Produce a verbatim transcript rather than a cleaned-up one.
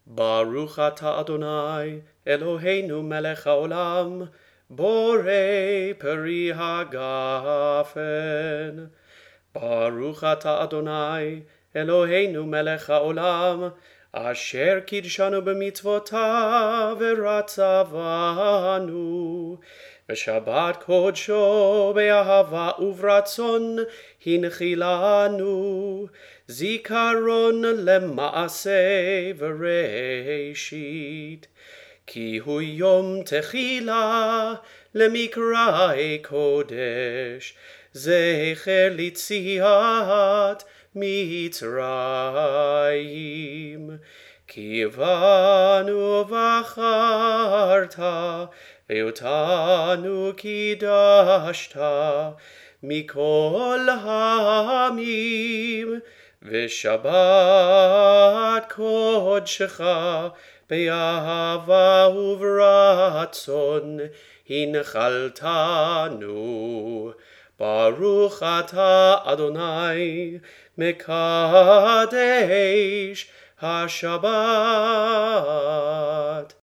ברוך אתה אדוני אלוהינו מלך העולם, בורא פרי הגפן. ברוך אתה אדוני אלוהינו מלך העולם, אשר קידשנו במצוותיו ורצבנו. בשבת קודשו באהבה וברצון הנחילנו, זיכרון למעשה וראשית. כי הוא יום תחילה למקראי קודש, זכר ליציאת מצרים. כי בנו בחרת ואותנו קידשת מכל העמים, ושבת קודשך באהבה וברצון הנחלתנו. ברוך אתה אדוני מקדש השבת.